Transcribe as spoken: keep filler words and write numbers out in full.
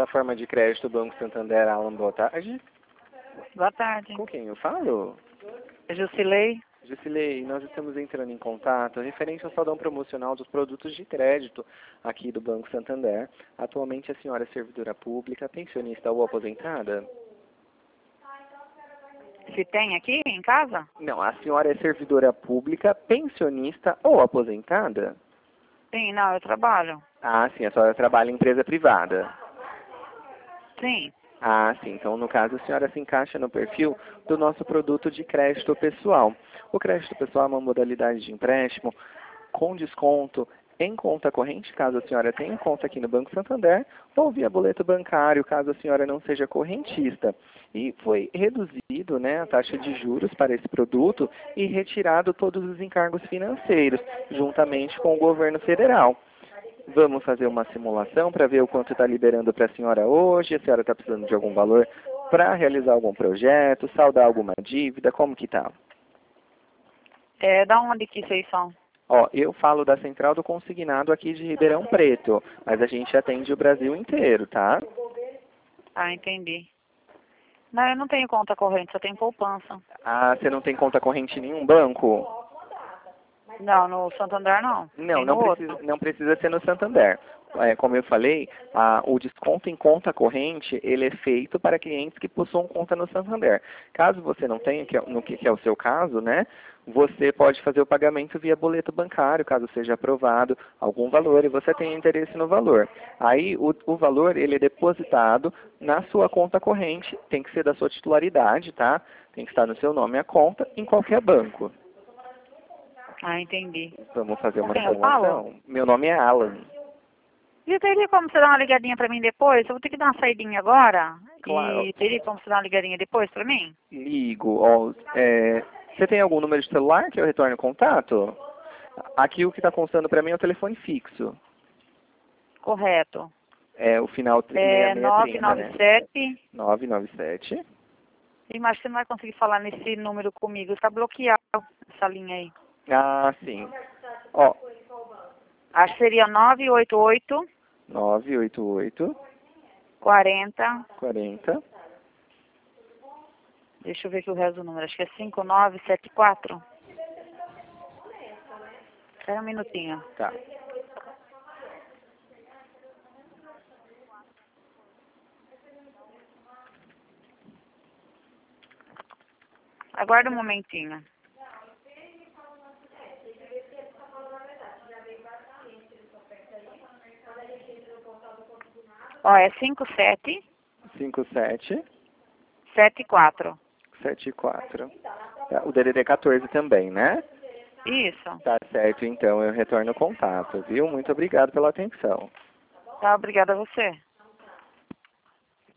plataforma de crédito Banco Santander. Alan, boa tarde. Boa tarde. Com quem eu falo? Jusilei. Jusilei, nós estamos entrando em contato referente ao saldão promocional dos produtos de crédito aqui do Banco Santander. Atualmente a senhora é servidora pública, pensionista ou aposentada? Se tem aqui em casa? Não, a senhora é servidora pública, pensionista ou aposentada? Sim, não, eu trabalho. Ah, sim, a senhora trabalha em empresa privada. Sim. Ah, sim. Então, no caso, a senhora se encaixa no perfil do nosso produto de crédito pessoal. O crédito pessoal é uma modalidade de empréstimo com desconto em conta corrente, caso a senhora tenha conta aqui no Banco Santander, ou via boleto bancário, caso a senhora não seja correntista. E foi reduzido, né, a taxa de juros para esse produto e retirado todos os encargos financeiros, juntamente com o governo federal. Vamos fazer uma simulação para ver o quanto está liberando para a senhora hoje, a senhora está precisando de algum valor para realizar algum projeto, saldar alguma dívida, como que tá? É, da onde que vocês são? Ó, eu falo da Central do Consignado aqui de Ribeirão Preto, mas a gente atende o Brasil inteiro, tá? Ah, entendi. Não, eu não tenho conta corrente, só tenho poupança. Ah, você não tem conta corrente em nenhum banco? Não, no Santander não. Não, Tem não no precisa, outro. não precisa ser no Santander. É, como eu falei, a, o desconto em conta corrente, ele é feito para clientes que possuam conta no Santander. Caso você não tenha, que é, no que, que é o seu caso, né, você pode fazer o pagamento via boleto bancário, caso seja aprovado algum valor e você tenha interesse no valor. Aí o, o valor, ele é depositado na sua conta corrente, tem que ser da sua titularidade, tá? Tem que estar no seu nome a conta, em qualquer banco. Ah, entendi. Vamos fazer uma Com quem eu simulação? falo? Meu nome é Alan. E teria como você dar uma ligadinha pra mim depois? Eu vou ter que dar uma saidinha agora. Claro. E teria como você dar uma ligadinha depois pra mim? Ligo. Ó, é, você tem algum número de celular que eu retorne o contato? Aqui o que está constando para mim é o telefone fixo. Correto. É o final É seis seis nove trinta, nove né? sete. nove nove sete. E mas você não vai conseguir falar nesse número comigo. Está bloqueado essa linha aí. Ah, sim. Ó, Acho que seria nove oito oito, nove oito oito, quarenta. quarenta. Deixa eu ver aqui o resto do número. Acho que é cinco nove sete quatro. Espera um minutinho. Tá. Aguarda um momentinho. Ó, é cinco sete cinco sete sete quatro. sete quatro. Tá, o D D D quatorze também, né? Isso. Tá certo, então eu retorno o contato, viu? Muito obrigado pela atenção. Tá, obrigada a você.